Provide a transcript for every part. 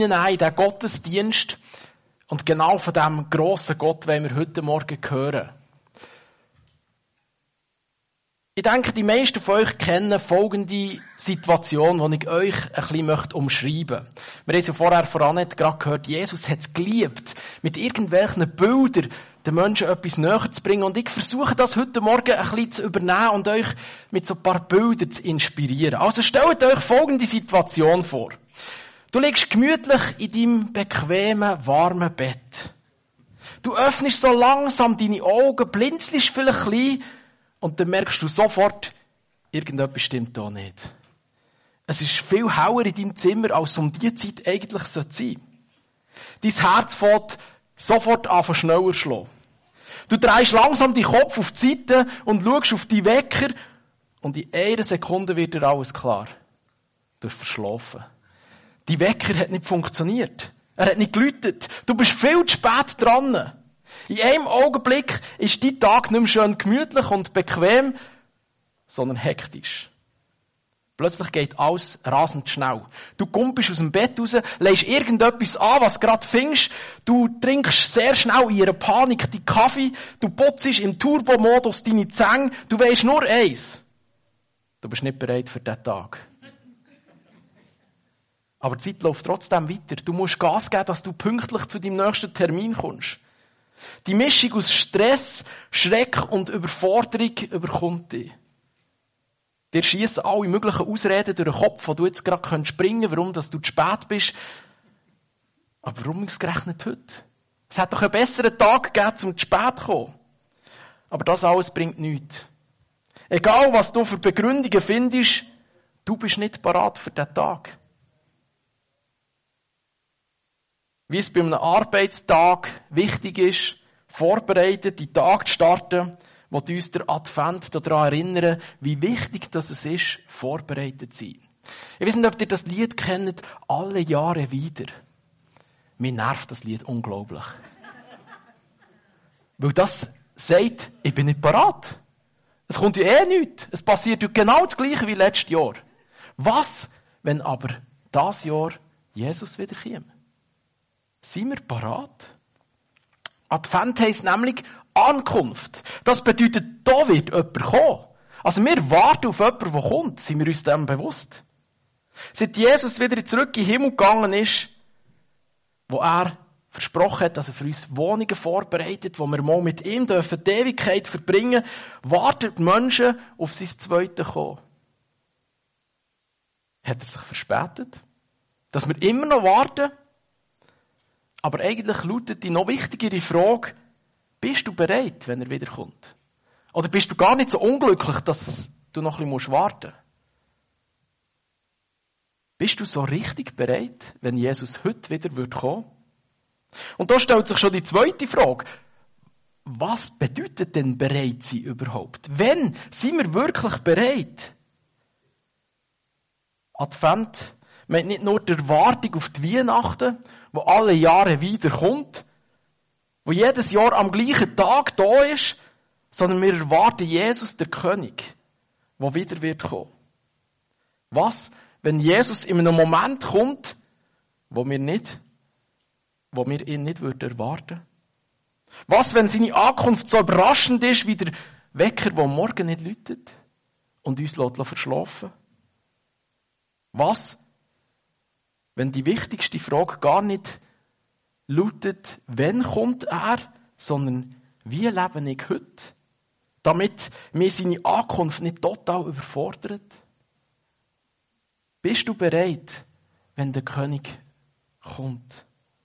in diesen Gottesdienst. Und genau von diesem grossen Gott wollen wir heute Morgen hören. Ich denke, die meisten von euch kennen folgende Situation, die ich euch ein bisschen umschreiben möchte. Wir haben es ja vorher von Annette gerade gehört, Jesus hat es geliebt, mit irgendwelchen Bildern den Menschen etwas näher zu bringen. Und ich versuche das heute Morgen ein bisschen zu übernehmen und euch mit so ein paar Bildern zu inspirieren. Also stellt euch folgende Situation vor. Du liegst gemütlich in deinem bequemen, warmen Bett. Du öffnest so langsam deine Augen, blinzelst vielleicht ein bisschen, und dann merkst du sofort, irgendetwas stimmt da nicht. Es ist viel heller in deinem Zimmer, als um diese Zeit eigentlich sein sollte. Dein Herz fängt sofort an schneller zu schlagen. Du drehst langsam den Kopf auf die Seite und schaust auf die Wecker, und in einer Sekunde wird dir alles klar. Du hast verschlafen. Die Wecker hat nicht funktioniert. Er hat nicht geläutet. Du bist viel zu spät dran. In einem Augenblick ist dein Tag nicht mehr schön gemütlich und bequem, sondern hektisch. Plötzlich geht alles rasend schnell. Du kumpelst aus dem Bett raus, legst irgendetwas an, was gerade findest. Du trinkst sehr schnell in ihrer Panik deinen Kaffee. Du putzt im Turbo-Modus deine Zähne. Du weisst nur eins. Du bist nicht bereit für diesen Tag. Aber die Zeit läuft trotzdem weiter. Du musst Gas geben, dass du pünktlich zu deinem nächsten Termin kommst. Die Mischung aus Stress, Schreck und Überforderung überkommt dich. Dir schiessen alle möglichen Ausreden durch den Kopf, wo du jetzt gerade springen kannst, warum du zu spät bist. Aber warum ausgerechnet heute? Es hat doch einen besseren Tag gegeben, um zu spät zu kommen. Aber das alles bringt nichts. Egal, was du für Begründungen findest, du bist nicht parat für diesen Tag. Wie es bei einem Arbeitstag wichtig ist, vorbereitet, die Tag zu starten, wo uns der Advent daran erinnern, wie wichtig das es ist, vorbereitet zu sein. Ich weiss nicht, ob ihr das Lied kennt, alle Jahre wieder. Mir nervt das Lied unglaublich. Weil das sagt, ich bin nicht parat. Es kommt ja nichts. Es passiert ja genau das Gleiche wie letztes Jahr. Was, wenn aber das Jahr Jesus wiederkäme? Sind wir parat? Advent heisst nämlich Ankunft. Das bedeutet, da wird jemand kommen. Also wir warten auf jemanden, der kommt. Sind wir uns dem bewusst? Seit Jesus wieder zurück in den Himmel gegangen ist, wo er versprochen hat, dass er für uns Wohnungen vorbereitet, wo wir mal mit ihm die Ewigkeit verbringen dürfen, warten die Menschen auf sein zweites Kommen. Hat er sich verspätet? Dass wir immer noch warten? Aber eigentlich lautet die noch wichtigere Frage, bist du bereit, wenn er wiederkommt? Oder bist du gar nicht so unglücklich, dass du noch ein bisschen warten musst? Bist du so richtig bereit, wenn Jesus heute wieder kommen würde? Und da stellt sich schon die zweite Frage. Was bedeutet denn bereit sein überhaupt? Wenn sind wir wirklich bereit? Advent meint nicht nur die Erwartung auf die Weihnachten, wo alle Jahre wieder kommt, wo jedes Jahr am gleichen Tag da ist, sondern wir erwarten Jesus, der König, der wieder wird kommen. Was, wenn Jesus in einem Moment kommt, wo wir ihn nicht erwarten? Was, wenn seine Ankunft so überraschend ist, wie der Wecker, der morgen nicht läutet und uns verschlafen lässt? Was, wenn die wichtigste Frage gar nicht lautet, wann kommt er, sondern wie lebe ich heute, damit mir seine Ankunft nicht total überfordert? Bist du bereit, wenn der König kommt?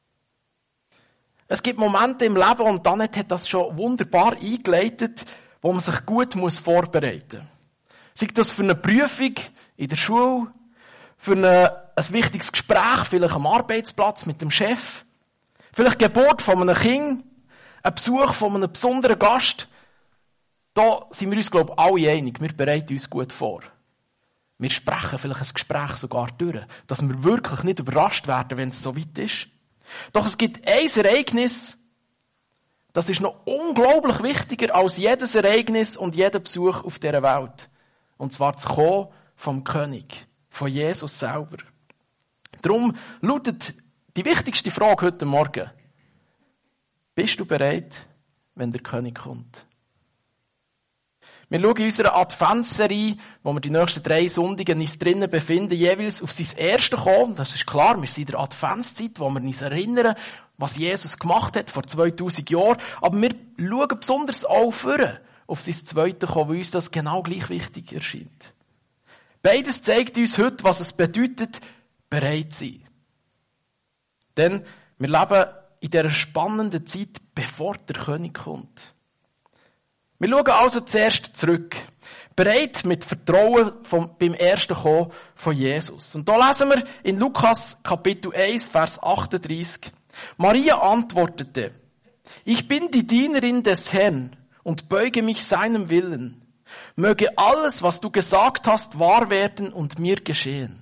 Es gibt Momente im Leben, und Annette hat das schon wunderbar eingeleitet, wo man sich gut vorbereiten muss. Sei das für eine Prüfung in der Schule, für ein wichtiges Gespräch, vielleicht am Arbeitsplatz mit dem Chef, vielleicht die Geburt von einem Kind, ein Besuch von einem besonderen Gast. Da sind wir uns, glaube ich, alle einig. Wir bereiten uns gut vor. Wir sprechen vielleicht ein Gespräch sogar durch, dass wir wirklich nicht überrascht werden, wenn es so weit ist. Doch es gibt ein Ereignis, das ist noch unglaublich wichtiger als jedes Ereignis und jeder Besuch auf dieser Welt. Und zwar das Kommen vom König, von Jesus selber. Darum lautet Die wichtigste Frage heute Morgen. Bist du bereit, wenn der König kommt? Wir schauen in unserer Adventsserie, wo wir die nächsten 3 Sonntage uns drinnen befinden, jeweils auf sein Erste kommen. Das ist klar, wir sind in der Adventszeit, wo wir uns erinnern, was Jesus gemacht hat vor 2000 Jahren. Aber wir schauen besonders auch vorne auf sein Zweite kommen, weil uns das genau gleich wichtig erscheint. Beides zeigt uns heute, was es bedeutet, bereit zu sein. Denn wir leben in dieser spannenden Zeit, bevor der König kommt. Wir schauen also zuerst zurück. Bereit mit Vertrauen beim ersten Kommen von Jesus. Und da lesen wir in Lukas Kapitel 1, Vers 38. Maria antwortete, ich bin die Dienerin des Herrn und beuge mich seinem Willen. Möge alles, was du gesagt hast, wahr werden und mir geschehen.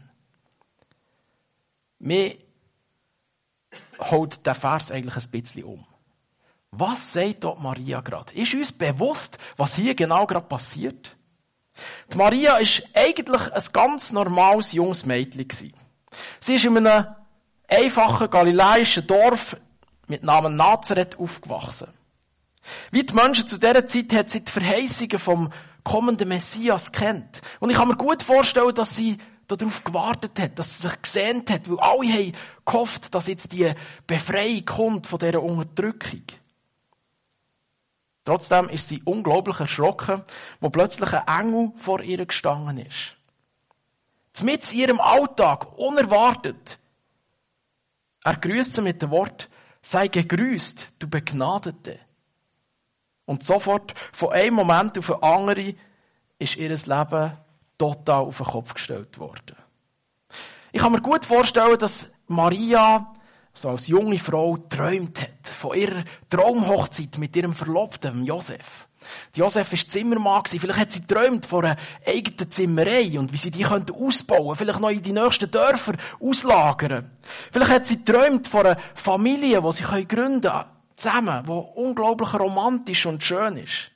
Mir holt der Vers eigentlich ein bisschen um. Was sagt dort Maria gerade? Ist uns bewusst, was hier genau gerade passiert? Die Maria ist eigentlich ein ganz normales junges Mädchen. Sie ist in einem einfachen galiläischen Dorf mit Namen Nazareth aufgewachsen. Wie die Menschen zu dieser Zeit hat sie die Verheißungen vom kommenden Messias kennt. Und ich kann mir gut vorstellen, dass sie darauf gewartet hat, dass sie sich gesehnt hat, weil alle haben gehofft, dass jetzt die Befreiung kommt von dieser Unterdrückung. Trotzdem ist sie unglaublich erschrocken, wo plötzlich ein Engel vor ihr gestanden ist. Mitten in ihrem Alltag, unerwartet. Er grüßt sie mit dem Wort, sei gegrüßt, du Begnadete. Und sofort, von einem Moment auf den anderen, ist ihr Leben total auf den Kopf gestellt worden. Ich kann mir gut vorstellen, dass Maria so als junge Frau träumt hat von ihrer Traumhochzeit mit ihrem Verlobten, Josef. Josef war Zimmermann, vielleicht hat sie träumt von einer eigenen Zimmerei und wie sie die ausbauen könnte, vielleicht noch in die nächsten Dörfer auslagern. Vielleicht hat sie träumt von einer Familie, die sie gründen können, zusammen, die unglaublich romantisch und schön ist.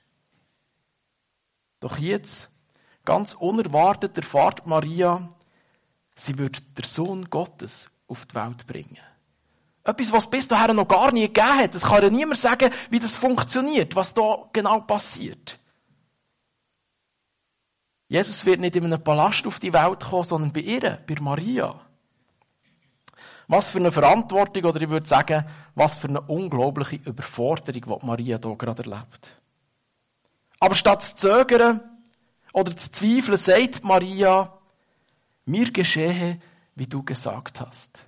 Doch jetzt, ganz unerwartet, erfährt Maria, sie wird der Sohn Gottes auf die Welt bringen. Etwas, was bis dahin noch gar nie gegeben hat. Es kann ja niemand sagen, wie das funktioniert, was da genau passiert. Jesus wird nicht in einem Palast auf die Welt kommen, sondern bei ihr, bei Maria. Was für eine Verantwortung, oder ich würde sagen, was für eine unglaubliche Überforderung, die Maria hier gerade erlebt. Aber statt zu zögern oder zu zweifeln, sagt Maria, mir geschehe, wie du gesagt hast.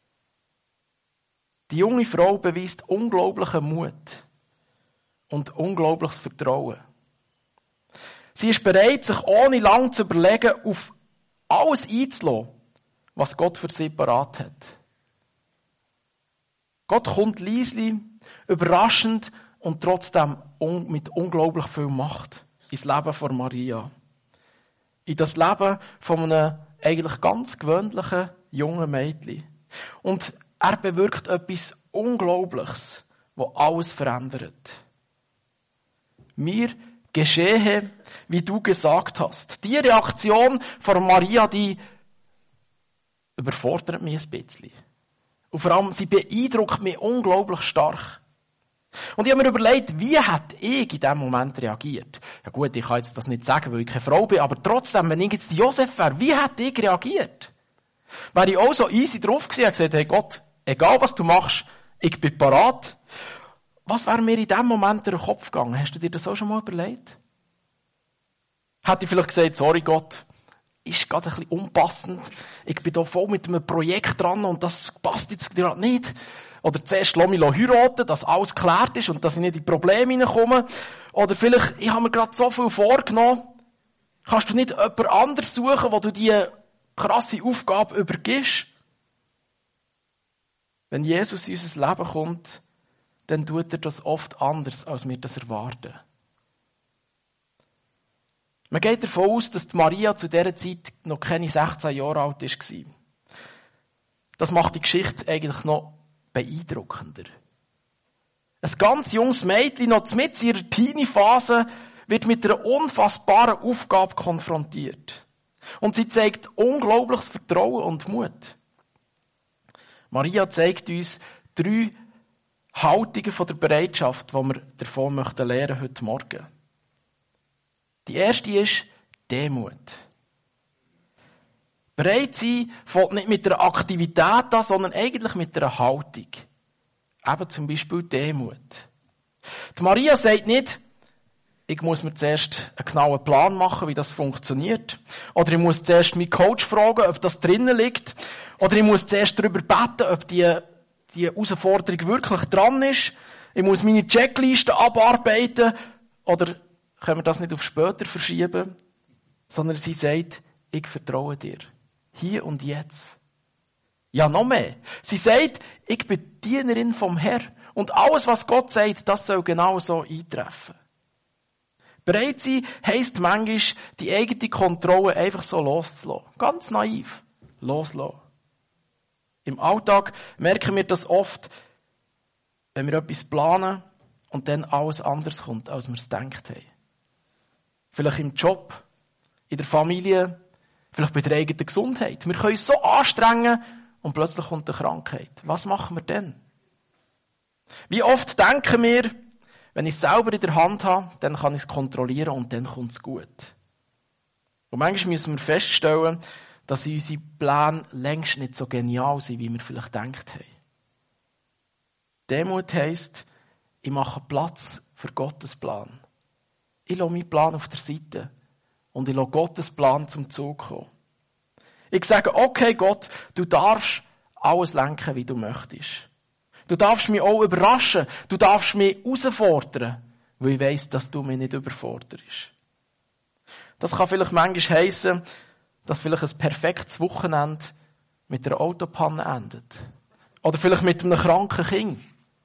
Die junge Frau beweist unglaublichen Mut und unglaubliches Vertrauen. Sie ist bereit, sich ohne lang zu überlegen, auf alles einzulassen, was Gott für sie parat hat. Gott kommt leislich, überraschend und trotzdem mit unglaublich viel Macht ins Leben von Maria. In das Leben von einem eigentlich ganz gewöhnlichen jungen Mädchen. Und er bewirkt etwas Unglaubliches, das alles verändert. Mir geschehe, wie du gesagt hast. Die Reaktion von Maria, die überfordert mich ein bisschen. Und vor allem, sie beeindruckt mich unglaublich stark. Und ich habe mir überlegt, wie hätte ich in diesem Moment reagiert? Ja gut, ich kann jetzt das nicht sagen, weil ich keine Frau bin, aber trotzdem, wenn ich jetzt Josef wäre, wie hätte ich reagiert? Wäre ich auch so easy drauf gewesen und gesagt, hey Gott, egal was du machst, ich bin parat. Was wäre mir in diesem Moment durch den Kopf gegangen? Hast du dir das auch schon mal überlegt? Hätte ich vielleicht gesagt, sorry Gott, ist gerade ein bisschen unpassend. Ich bin da voll mit einem Projekt dran und das passt jetzt gerade nicht. Oder zuerst lass mich heiraten, dass alles geklärt ist und dass ich nicht in Probleme hineinkomme. Oder vielleicht, ich habe mir gerade so viel vorgenommen. Kannst du nicht jemand anderes suchen, wo du diese krasse Aufgabe übergibst? Wenn Jesus in unser Leben kommt, dann tut er das oft anders, als wir das erwarten. Man geht davon aus, dass Maria zu dieser Zeit noch keine 16 Jahre alt war. Das macht die Geschichte eigentlich noch beeindruckender. Ein ganz junges Mädchen, noch mitten in ihrer Teenie-Phase, wird mit einer unfassbaren Aufgabe konfrontiert. Und sie zeigt unglaubliches Vertrauen und Mut. Maria zeigt uns 3 Haltungen von der Bereitschaft, die wir davon möchten lernen heute Morgen. Die erste ist Demut. Bereit sein fängt nicht mit einer Aktivität an, sondern eigentlich mit einer Haltung. Eben zum Beispiel Demut. Die Maria sagt nicht, ich muss mir zuerst einen genauen Plan machen, wie das funktioniert. Oder ich muss zuerst meinen Coach fragen, ob das drinnen liegt. Oder ich muss zuerst darüber beten, ob die Herausforderung wirklich dran ist. Ich muss meine Checkliste abarbeiten. Oder können wir das nicht auf später verschieben? Sondern sie sagt, ich vertraue dir. Hier und jetzt. Ja, noch mehr. Sie sagt, ich bin Dienerin vom Herrn. Und alles, was Gott sagt, das soll genau so eintreffen. Bereit sein heisst manchmal, die eigene Kontrolle einfach so loszulassen. Ganz naiv. Loslassen. Im Alltag merken wir das oft, wenn wir etwas planen und dann alles anders kommt, als wir es gedacht haben. Vielleicht im Job, in der Familie, vielleicht bei der eigenen Gesundheit. Wir können uns so anstrengen und plötzlich kommt eine Krankheit. Was machen wir denn? Wie oft denken wir, wenn ich es selber in der Hand habe, dann kann ich es kontrollieren und dann kommt es gut. Und manchmal müssen wir feststellen, dass unsere Pläne längst nicht so genial sind, wie wir vielleicht gedacht haben. Demut heisst, ich mache Platz für Gottes Plan. Ich lasse meinen Plan auf der Seite und ich lasse Gottes Plan zum Zug kommen. Ich sage, okay Gott, du darfst alles lenken, wie du möchtest. Du darfst mich auch überraschen. Du darfst mich herausfordern, weil ich weiss, dass du mich nicht überforderst. Das kann vielleicht manchmal heissen, dass vielleicht ein perfektes Wochenende mit einer Autopanne endet. Oder vielleicht mit einem kranken Kind.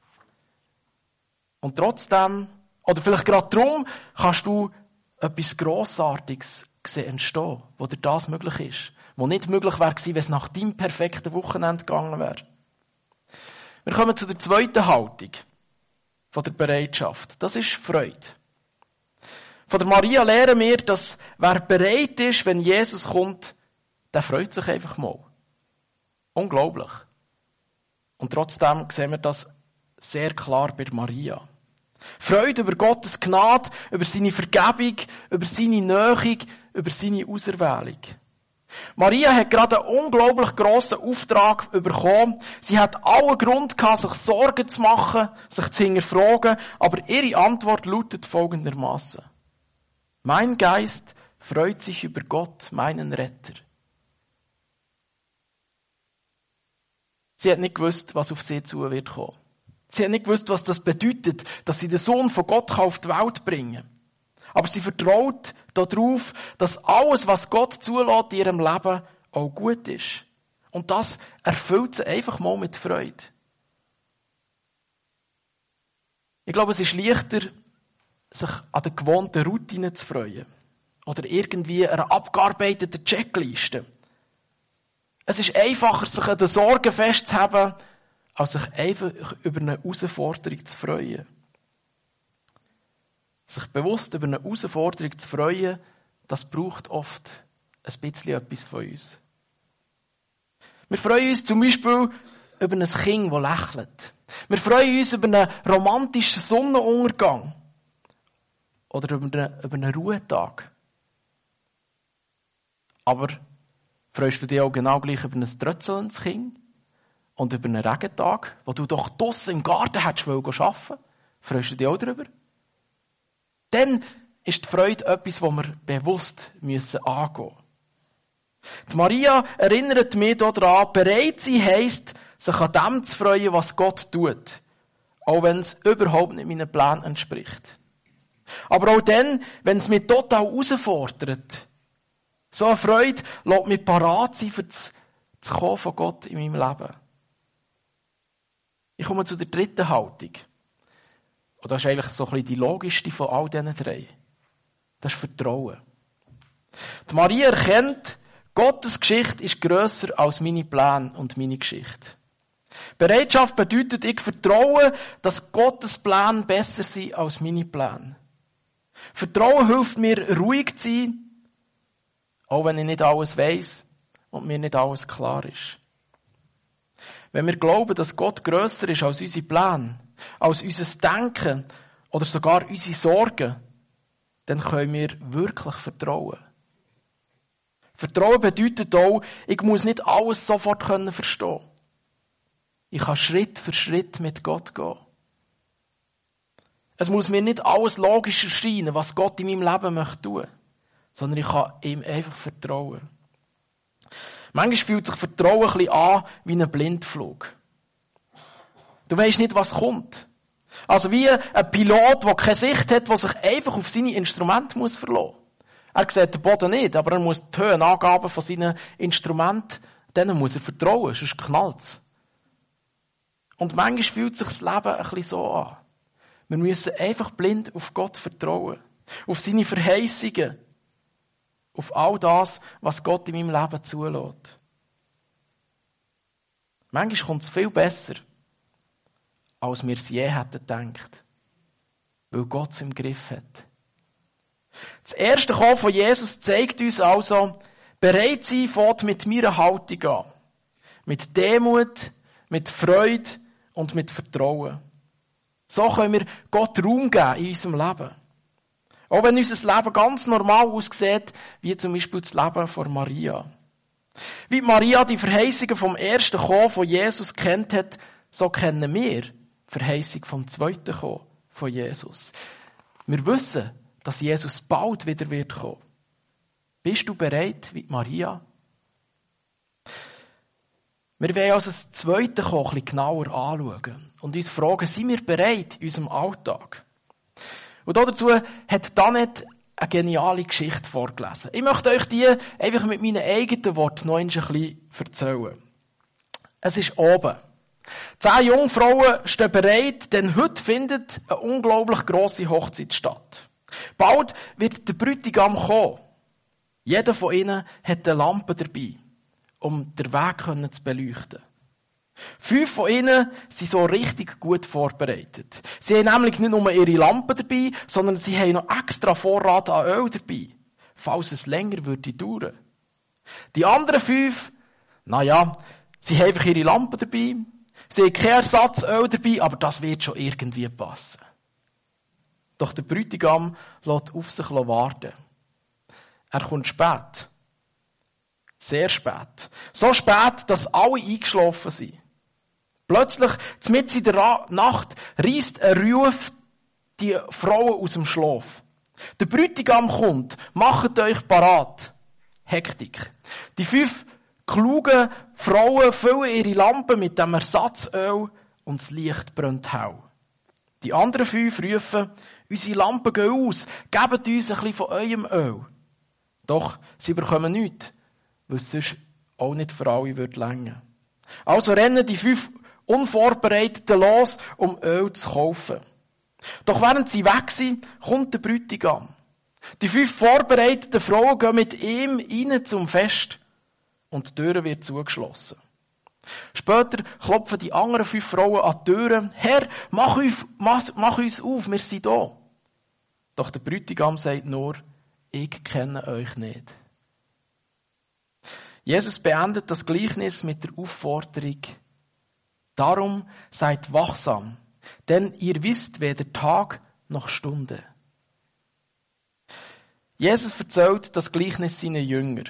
Und trotzdem, oder vielleicht gerade darum, kannst du etwas Grossartiges sehen entstehen, wo dir das möglich ist. Wo nicht möglich wäre gewesen, wenn es nach deinem perfekten Wochenende gegangen wäre. Wir kommen zu der zweiten Haltung von der Bereitschaft. Das ist Freude. Von der Maria lernen wir, dass wer bereit ist, wenn Jesus kommt, der freut sich einfach mal. Unglaublich. Und trotzdem sehen wir das sehr klar bei Maria. Freude über Gottes Gnade, über seine Vergebung, über seine Nähe, über seine Auserwählung. Maria hat gerade einen unglaublich grossen Auftrag bekommen. Sie hat allen Grund gehabt, sich Sorgen zu machen, sich zu hinterfragen, aber ihre Antwort lautet folgendermaßen: Mein Geist freut sich über Gott, meinen Retter. Sie hat nicht gewusst, was auf sie zu wird kommen. Sie hat nicht gewusst, was das bedeutet, dass sie den Sohn von Gott auf die Welt bringen kann. Aber sie vertraut darauf, dass alles, was Gott zulässt in ihrem Leben, auch gut ist. Und das erfüllt sie einfach mal mit Freude. Ich glaube, es ist leichter, sich an der gewohnten Routine zu freuen. Oder irgendwie einer abgearbeiteten Checkliste. Es ist einfacher, sich an den Sorgen festzuhalten, als sich einfach über eine Herausforderung zu freuen. Sich bewusst über eine Herausforderung zu freuen, das braucht oft ein bisschen etwas von uns. Wir freuen uns zum Beispiel über ein Kind, das lächelt. Wir freuen uns über einen romantischen Sonnenuntergang. Oder über einen Ruhetag. Aber freust du dich auch genau gleich über ein trötzelndes Kind? Und über einen Regentag, wo du doch draussen im Garten hättest arbeiten wollen? Freust du dich auch darüber? Dann ist die Freude etwas, das wir bewusst angehen müssen. Die Maria erinnert mich daran, bereit sein heisst, sich an dem zu freuen, was Gott tut. Auch wenn es überhaupt nicht meinen Plänen entspricht. Aber auch dann, wenn es mich total herausfordert. So eine Freude lässt mich parat sein, für das Kommen von Gott in meinem Leben. Ich komme zu der dritten Haltung. Und das ist eigentlich so ein bisschen die logischste von all diesen 3. Das ist Vertrauen. Die Maria erkennt, Gottes Geschichte ist grösser als meine Pläne und meine Geschichte. Bereitschaft bedeutet, ich vertraue, dass Gottes Pläne besser sind als meine Pläne. Vertrauen hilft mir, ruhig zu sein, auch wenn ich nicht alles weiss und mir nicht alles klar ist. Wenn wir glauben, dass Gott grösser ist als unsere Pläne, als unser Denken oder sogar unsere Sorgen, dann können wir wirklich vertrauen. Vertrauen bedeutet auch, ich muss nicht alles sofort verstehen. Ich kann Schritt für Schritt mit Gott gehen. Es muss mir nicht alles logisch erscheinen, was Gott in meinem Leben möchte tun, sondern ich kann ihm einfach vertrauen. Manchmal fühlt sich Vertrauen ein bisschen an wie ein Blindflug. Du weisst nicht, was kommt. Also wie ein Pilot, der keine Sicht hat, der sich einfach auf seine Instrumente verlassen muss. Er sieht den Boden nicht, aber er muss die Höhenangaben von seinen Instrumenten, denen muss er vertrauen, sonst knallt es. Und manchmal fühlt sich das Leben ein bisschen so an. Wir müssen einfach blind auf Gott vertrauen. Auf seine Verheißungen. Auf all das, was Gott in meinem Leben zulässt. Manchmal kommt es viel besser, als wir es je hätten gedacht. Weil Gott es im Griff hat. Das erste Kommen von Jesus zeigt uns also, bereit sein fängt mit meiner Haltung an. Mit Demut, mit Freude und mit Vertrauen. So können wir Gott Raum geben in unserem Leben. Auch wenn unser Leben ganz normal aussieht, wie zum Beispiel das Leben von Maria. Wie Maria die Verheißungen vom ersten Kommen von Jesus kennt hat, so kennen wir die Verheißung vom zweiten Kommen von Jesus. Wir wissen, dass Jesus bald wieder wird kommen. Bist du bereit wie Maria? Wir wollen also das zweite Kommen ein bisschen genauer anschauen und uns fragen, sind wir bereit in unserem Alltag? Und dazu hat Danet eine geniale Geschichte vorgelesen. Ich möchte euch die einfach mit meinen eigenen Worten noch ein bisschen erzählen. Es ist oben. 10 Jungfrauen stehen bereit, denn heute findet eine unglaublich grosse Hochzeit statt. Bald wird der Bräutigam kommen. Jeder von ihnen hat eine Lampe dabei, um den Weg zu beleuchten. 5 von ihnen sind so richtig gut vorbereitet. Sie haben nämlich nicht nur ihre Lampe dabei, sondern sie haben noch extra Vorrat an Öl dabei, falls es länger würde dauern. Die anderen 5, sie haben einfach ihre Lampe dabei, sie haben kein Ersatzöl dabei, aber das wird schon irgendwie passen. Doch der Bräutigam lässt auf sich warten. Er kommt spät. Sehr spät. So spät, dass alle eingeschlafen sind. Plötzlich, mitten in der Nacht, reisst ein Ruf die Frauen aus dem Schlaf. Der Bräutigam kommt. Macht euch parat. Hektik. Die 5 klugen Frauen füllen ihre Lampen mit dem Ersatzöl und das Licht brennt hell. Die anderen 5 rufen, unsere Lampen gehen aus, gebt uns ein bisschen von eurem Öl. Doch sie bekommen nichts, weil es sonst auch nicht für alle reichen würde. Also rennen die 5 Unvorbereiteten los, um Öl zu kaufen. Doch während sie weg sind, kommt der Bräutigam. Die 5 vorbereiteten Frauen gehen mit ihm rein zum Fest und die Tür wird zugeschlossen. Später klopfen die anderen 5 Frauen an die Türen. Herr, mach uns auf, wir sind da. Doch der Bräutigam sagt nur, ich kenne euch nicht. Jesus beendet das Gleichnis mit der Aufforderung, darum seid wachsam, denn ihr wisst weder Tag noch Stunde. Jesus erzählt das Gleichnis seinen Jüngern,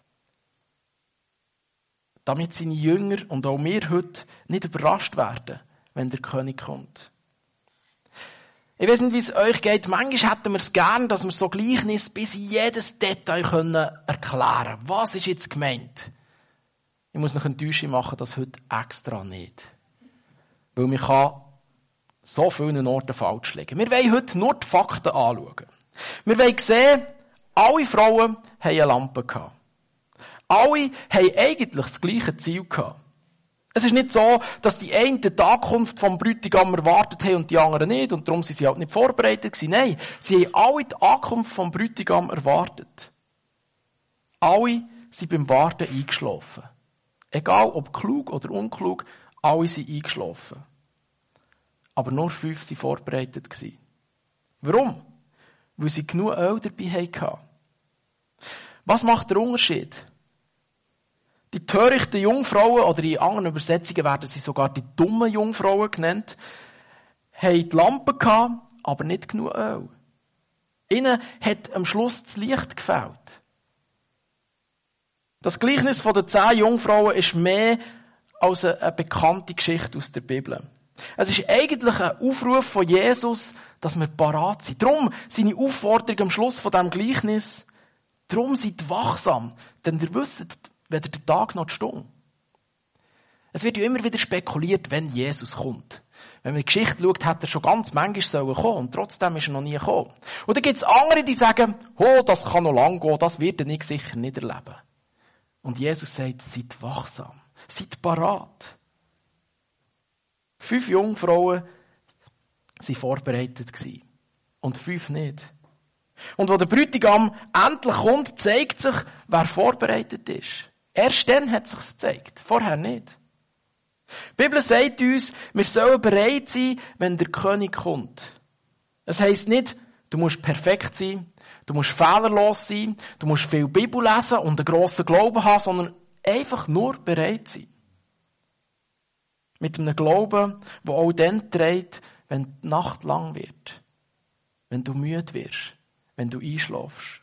damit seine Jünger und auch wir heute nicht überrascht werden, wenn der König kommt. Ich weiss nicht, wie es euch geht. Manchmal hätten wir es gern, dass wir so Gleichnis bis in jedes Detail erklären können. Was ist jetzt gemeint? Ich muss noch Enttäuschung machen, das heute extra nicht. Weil man kann so vielen Orten falsch liegen. Wir wollen heute nur die Fakten anschauen. Wir wollen sehen, alle Frauen haben eine Lampe gehabt. Alle haben eigentlich das gleiche Ziel gehabt. Es ist nicht so, dass die einen die Ankunft vom Bräutigam erwartet haben und die anderen nicht, und darum sind sie halt nicht vorbereitet gewesen. Nein, sie haben alle die Ankunft vom Bräutigam erwartet. Alle sind beim Warten eingeschlafen. Egal ob klug oder unklug, alle sind eingeschlafen. Aber nur 5 waren vorbereitet gewesen. Warum? Weil sie genug Öl dabei hatten. Was macht der Unterschied? Die törichten Jungfrauen, oder in anderen Übersetzungen werden sie sogar die dummen Jungfrauen genannt, haben die Lampen gehabt, aber nicht genug Öl. Ihnen hat am Schluss das Licht gefehlt. Das Gleichnis von den 10 Jungfrauen ist mehr als eine bekannte Geschichte aus der Bibel. Es ist eigentlich ein Aufruf von Jesus, dass wir parat sind. Darum seine Aufforderung am Schluss von diesem Gleichnis, darum seid wachsam, denn ihr wisst, weder der Tag noch die Stunde. Es wird ja immer wieder spekuliert, wenn Jesus kommt. Wenn man die Geschichte schaut, hat er schon ganz manchmal kommen und trotzdem ist er noch nie gekommen. Und dann gibt es andere, die sagen, oh, das kann noch lang gehen, das wird er nicht sicher nicht erleben. Und Jesus sagt, seid wachsam, seid parat. 5 Jungfrauen waren vorbereitet gewesen. Und 5 nicht. Und wo der Bräutigam endlich kommt, zeigt sich, wer vorbereitet ist. Erst dann hat es sich gezeigt, vorher nicht. Die Bibel sagt uns, wir sollen bereit sein, wenn der König kommt. Es heisst nicht, du musst perfekt sein, du musst fehlerlos sein, du musst viel Bibel lesen und einen grossen Glauben haben, sondern einfach nur bereit sein. Mit einem Glauben, der auch dann trägt, wenn die Nacht lang wird, wenn du müde wirst, wenn du einschläfst.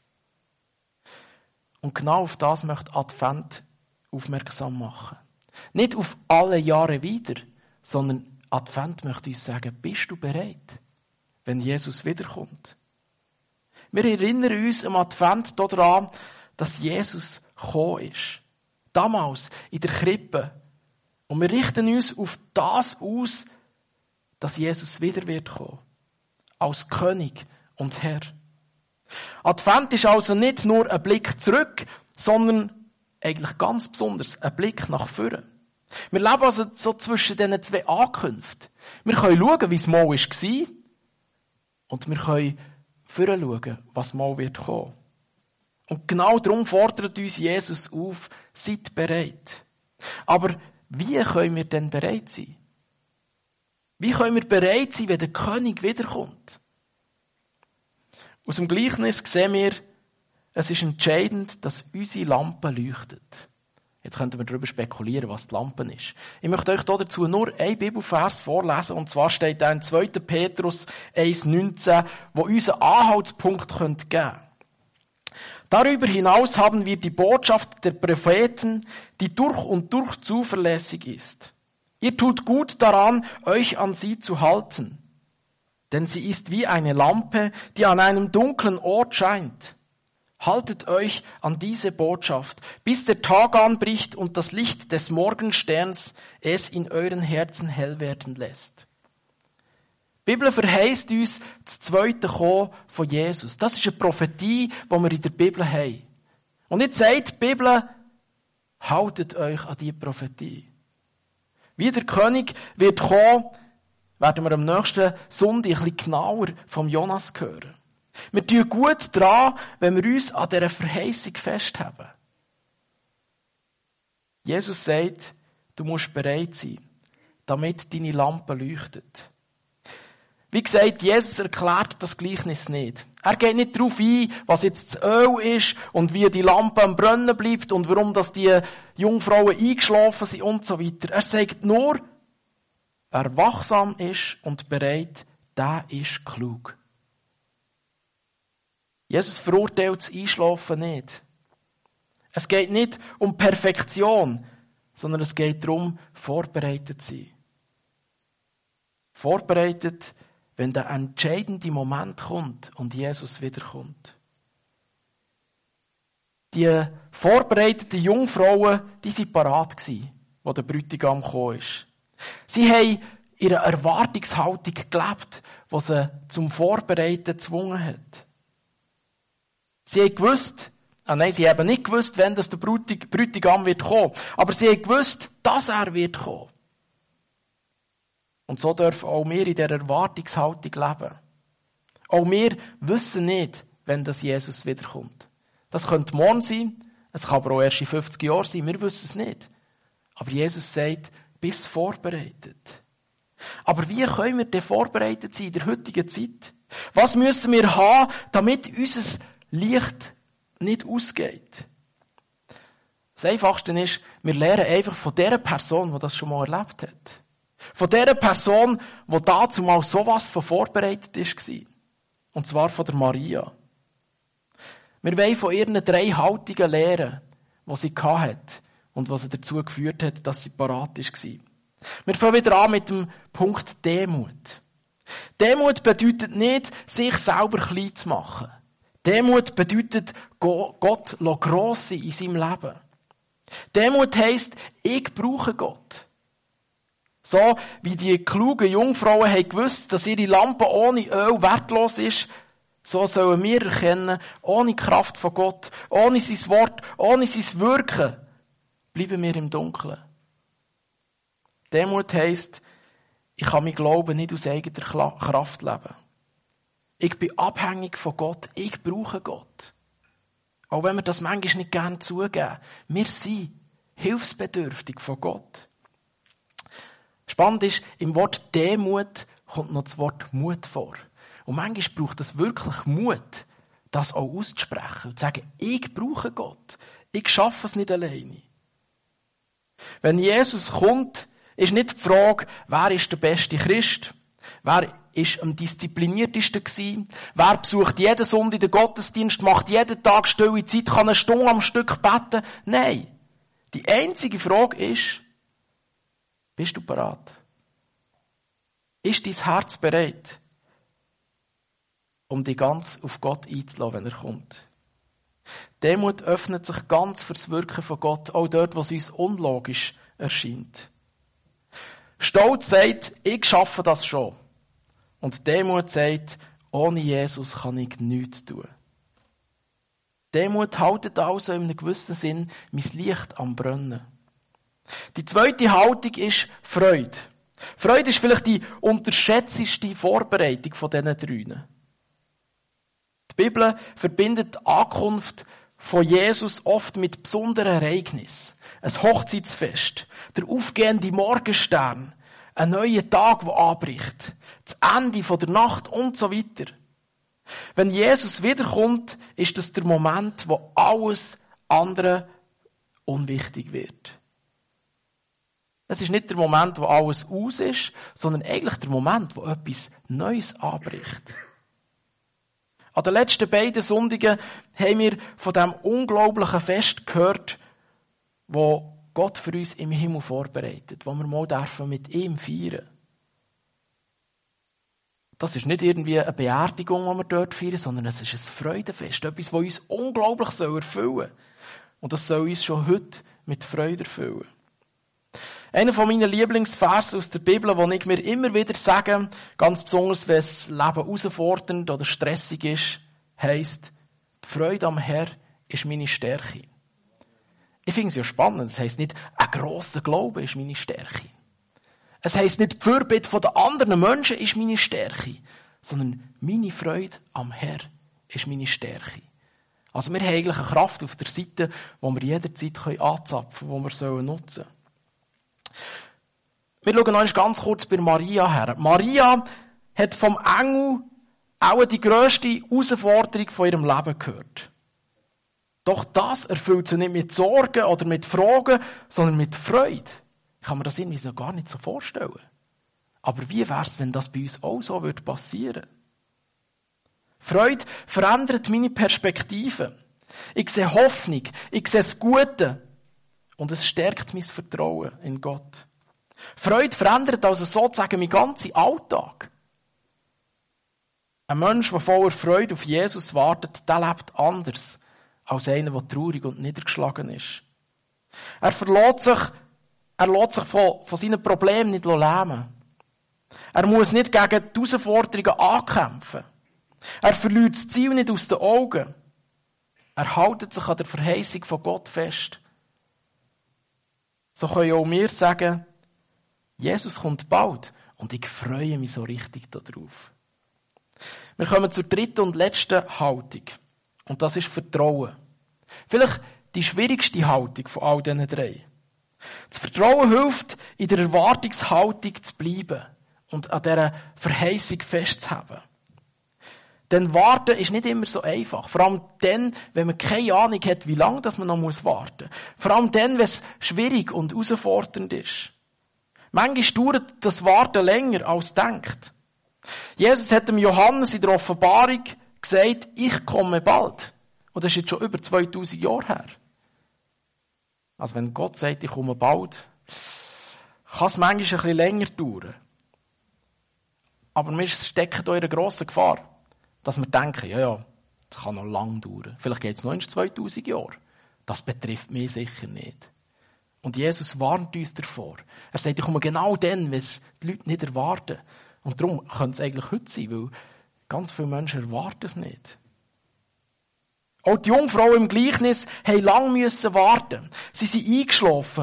Und genau auf das möchte Advent aufmerksam machen. Nicht auf alle Jahre wieder, sondern Advent möchte uns sagen, bist du bereit, wenn Jesus wiederkommt? Wir erinnern uns am Advent daran, dass Jesus gekommen ist. Damals in der Krippe. Und wir richten uns auf das aus, dass Jesus wieder wird kommen. Als König und Herr. Advent ist also nicht nur ein Blick zurück, sondern eigentlich ganz besonders ein Blick nach vorne. Wir leben also so zwischen diesen 2 Ankünften. Wir können schauen, wie es mal war, und wir können vorne schauen, was mal wird kommen. Und genau darum fordert uns Jesus auf, seid bereit. Aber wie können wir denn bereit sein? Wie können wir bereit sein, wenn der König wiederkommt? Aus dem Gleichnis sehen wir, es ist entscheidend, dass unsere Lampe leuchtet. Jetzt könnten wir darüber spekulieren, was die Lampe ist. Ich möchte euch dazu nur einen Bibelvers vorlesen, und zwar steht da in 2. Petrus 1,19, wo uns einen Anhaltspunkt geben könnte. Darüber hinaus haben wir die Botschaft der Propheten, die durch und durch zuverlässig ist. Ihr tut gut daran, euch an sie zu halten. Denn sie ist wie eine Lampe, die an einem dunklen Ort scheint. Haltet euch an diese Botschaft, bis der Tag anbricht und das Licht des Morgensterns es in euren Herzen hell werden lässt. Die Bibel verheißt uns das zweite Kommen von Jesus. Das ist eine Prophetie, die wir in der Bibel haben. Und jetzt sagt die Bibel, haltet euch an diese Prophetie. Wie der König wird kommen, werden wir am nächsten Sonntag ein bisschen genauer vom Jonas hören. Wir tun gut daran, wenn wir uns an dieser Verheißung festhalten. Jesus sagt, du musst bereit sein, damit deine Lampe leuchtet. Wie gesagt, Jesus erklärt das Gleichnis nicht. Er geht nicht darauf ein, was jetzt das Öl ist und wie die Lampe am Brennen bleibt und warum dass die Jungfrauen eingeschlafen sind und so weiter. Er sagt nur, wer wachsam ist und bereit, der ist klug. Jesus verurteilt das Einschlafen nicht. Es geht nicht um Perfektion, sondern es geht darum, vorbereitet zu sein. Vorbereitet, wenn der entscheidende Moment kommt und Jesus wiederkommt. Die vorbereiteten Jungfrauen, die waren parat gewesen, wo der Bräutigam gekommen ist. Sie haben ihre Erwartungshaltung gelebt, die sie zum Vorbereiten gezwungen hat. Sie haben gewusst, sie haben nicht gewusst, wann der Bräutigam wird kommen, aber sie haben gewusst, dass er wird kommen. Und so dürfen auch wir in dieser Erwartungshaltung leben. Auch wir wissen nicht, wenn das Jesus wiederkommt. Das könnte morgen sein, es kann aber auch erst in 50 Jahren sein, wir wissen es nicht. Aber Jesus sagt, bist vorbereitet. Aber wie können wir denn vorbereitet sein in der heutigen Zeit? Was müssen wir haben, damit unser Licht nicht ausgeht? Das Einfachste ist, Wir lernen einfach von der Person, die das schon mal erlebt hat. Von der Person, die dazu mal sowas von vorbereitet war. Und zwar von der Maria. Wir wollen von ihren 3 Haltungen lernen, die sie hatte und was sie dazu geführt hat, dass sie parat war. Wir fangen wieder an mit dem Punkt Demut. Demut bedeutet nicht, sich selber klein zu machen. Demut bedeutet, Gott gross sein in seinem Leben. Demut heisst, ich brauche Gott. So wie die klugen Jungfrauen haben gewusst, dass ihre Lampe ohne Öl wertlos ist, so sollen wir erkennen, ohne Kraft von Gott, ohne sein Wort, ohne sein Wirken, bleiben wir im Dunkeln. Demut heisst, ich kann mein Glauben nicht aus eigener Kraft leben. Ich bin abhängig von Gott, ich brauche Gott. Auch wenn wir das manchmal nicht gerne zugeben. Wir sind hilfsbedürftig von Gott. Spannend ist, im Wort Demut kommt noch das Wort Mut vor. Und manchmal braucht es wirklich Mut, das auch auszusprechen und zu sagen, ich brauche Gott. Ich schaffe es nicht alleine. Wenn Jesus kommt, ist nicht die Frage, wer ist der beste Christ? Wer ist am diszipliniertesten gewesen? Wer besucht jeden Sonntag den Gottesdienst, macht jeden Tag stille Zeit, kann eine Stunde am Stück beten? Nein. Die einzige Frage ist, bist du bereit? Ist dein Herz bereit, um dich ganz auf Gott einzulassen, wenn er kommt? Demut öffnet sich ganz fürs Wirken von Gott, auch dort, wo es uns unlogisch erscheint. Stolz sagt, ich schaffe das schon. Und Demut sagt, ohne Jesus kann ich nichts tun. Demut haltet also in einem gewissen Sinn mein Licht am Brennen. Die zweite Haltung ist Freude. Freude ist vielleicht die unterschätzteste Vorbereitung von diesen 3. Die Bibel verbindet die Ankunft von Jesus oft mit besonderen Ereignissen. Ein Hochzeitsfest, der aufgehende Morgenstern, ein neuer Tag, der anbricht, das Ende der Nacht und so weiter. Wenn Jesus wiederkommt, ist das der Moment, wo alles andere unwichtig wird. Es ist nicht der Moment, wo alles aus ist, sondern eigentlich der Moment, wo etwas Neues anbricht. An den letzten beiden Sonntagen haben wir von diesem unglaublichen Fest gehört, wo Gott für uns im Himmel vorbereitet, wo wir mal mit ihm feiern dürfen. Das ist nicht irgendwie eine Beerdigung, die wir dort feiern, sondern es ist ein Freudenfest, etwas, das uns unglaublich erfüllen soll. Und das soll uns schon heute mit Freude erfüllen. Einer von meinen Lieblingsversen aus der Bibel, den ich mir immer wieder sage, ganz besonders, wenn das Leben herausfordernd oder stressig ist, heisst, die Freude am Herrn ist meine Stärke. Ich finde es ja spannend. Es heisst nicht, ein grosser Glaube ist meine Stärke. Es heisst nicht, die Fürbitte der anderen Menschen ist meine Stärke, sondern meine Freude am Herrn ist meine Stärke. Also wir haben eigentlich eine Kraft auf der Seite, die wir jederzeit anzapfen können, die wir nutzen sollen. Wir schauen noch ganz kurz bei Maria her. Maria hat vom Engel auch die grösste Herausforderung von ihrem Leben gehört. Doch das erfüllt sie nicht mit Sorgen oder mit Fragen, sondern mit Freude. Ich kann mir das irgendwie noch gar nicht so vorstellen. Aber wie wäre es, wenn das bei uns auch so passieren würde? Freude verändert meine Perspektive. Ich sehe Hoffnung, ich sehe das Gute und es stärkt mein Vertrauen in Gott. Freude verändert also sozusagen meinen ganzen Alltag. Ein Mensch, der voller Freude auf Jesus wartet, der lebt anders als einer, der traurig und niedergeschlagen ist. Er lässt sich von seinen Problemen nicht lähmen. Er muss nicht gegen die Herausforderungen ankämpfen. Er verliert das Ziel nicht aus den Augen. Er hält sich an der Verheißung von Gott fest. So können auch wir sagen, Jesus kommt bald und ich freue mich so richtig darauf. Wir kommen zur dritten und letzten Haltung. Und das ist Vertrauen. Vielleicht die schwierigste Haltung von all diesen 3. Das Vertrauen hilft, in der Erwartungshaltung zu bleiben und an dieser Verheißung festzuhalten. Denn warten ist nicht immer so einfach. Vor allem dann, wenn man keine Ahnung hat, wie lange man noch warten muss. Vor allem dann, wenn es schwierig und herausfordernd ist. Manchmal dauert das Warten länger als denkt. Jesus hat dem Johannes in der Offenbarung gesagt, ich komme bald. Und das ist jetzt schon über 2000 Jahre her. Also wenn Gott sagt, ich komme bald, kann es manchmal ein bisschen länger dauern. Aber wir stecken hier in einer grossen Gefahr, dass wir denken, ja, das kann noch lang dauern. Vielleicht geht es noch in 2000 Jahre. Das betrifft mich sicher nicht. Und Jesus warnt uns davor. Er sagt, ich komme genau dann, wenn es die Leute nicht erwarten. Und darum könnte es eigentlich heute sein, weil ganz viele Menschen erwarten es nicht. Auch die Jungfrauen im Gleichnis mussten lange warten. Sie sind eingeschlafen.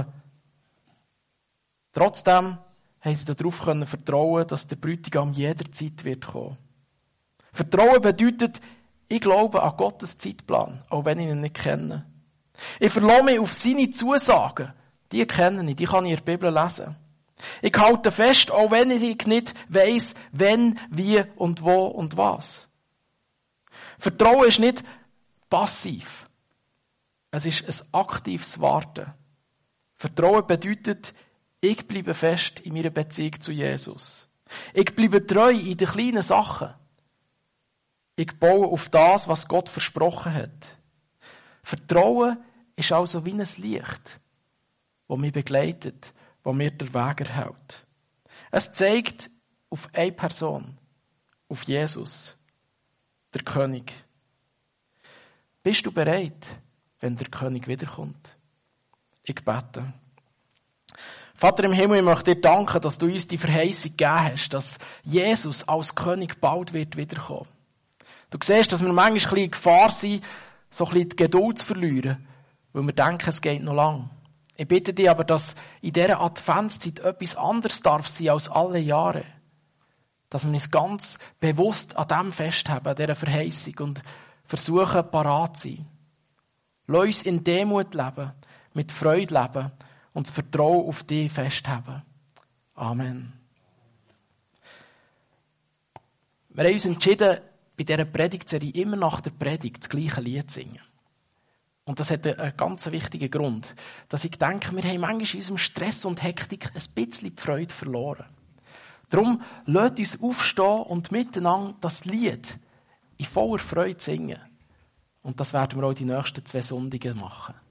Trotzdem haben sie darauf vertrauen, dass der Bräutigam jederzeit wird kommen. Vertrauen bedeutet, ich glaube an Gottes Zeitplan, auch wenn ich ihn nicht kenne. Ich verlasse mich auf seine Zusagen. Die kenne ich, die kann ich in der Bibel lesen. Ich halte fest, auch wenn ich nicht weiss, wenn, wie und wo und was. Vertrauen ist nicht passiv. Es ist ein aktives Warten. Vertrauen bedeutet, ich bleibe fest in meiner Beziehung zu Jesus. Ich bleibe treu in den kleinen Sachen. Ich baue auf das, was Gott versprochen hat. Vertrauen ist also wie ein Licht, das mich begleitet, das mir den Weg erhält. Es zeigt auf eine Person, auf Jesus, der König. Bist du bereit, wenn der König wiederkommt? Ich bete. Vater im Himmel, ich möchte dir danken, dass du uns die Verheißung gegeben hast, dass Jesus als König bald wird wiederkommen. Du siehst, dass wir manchmal ein bisschen in Gefahr sind, so ein bisschen die Geduld zu verlieren, weil wir denken, es geht noch lang. Ich bitte dich aber, dass in dieser Adventszeit etwas anderes darf sein als alle Jahre. Dass wir uns ganz bewusst an dem festhalten, an dieser Verheißung und versuchen, parat zu sein. Lass uns in Demut leben, mit Freude leben und das Vertrauen auf dich festhalten. Amen. Wir haben uns entschieden, bei dieser Predigtserie immer nach der Predigt das gleiche Lied zu singen. Und das hat einen ganz wichtigen Grund. Dass ich denke, wir haben manchmal in unserem Stress und Hektik ein bisschen die Freude verloren. Darum lasst uns aufstehen und miteinander das Lied in voller Freude singen. Und das werden wir auch die nächsten 2 Sonntage machen.